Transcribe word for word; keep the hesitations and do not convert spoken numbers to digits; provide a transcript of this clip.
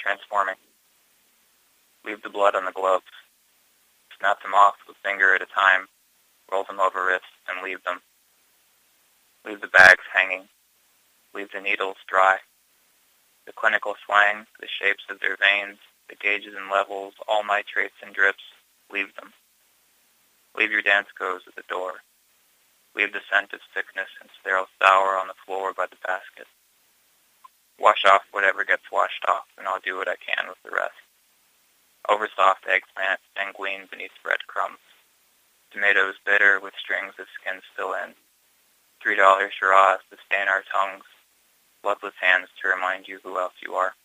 transforming. Leave the blood on the gloves. Snap them off a finger at a time, roll them over wrists, and leave them. Leave the bags hanging. Leave the needles dry. The clinical slang, the shapes of their veins, the gauges and levels, all nitrates and drips, leave them. Leave your dance clothes at the door. Leave the scent of sickness and sterile sour on the floor by the basket. Wash off whatever gets washed off, and I'll do what I can with the rest. Oversoft eggplant sanguine beneath breadcrumbs. Tomatoes bitter with strings of skin still in. Three dollar Shiraz to stain our tongues. Bloodless hands to remind you who else you are.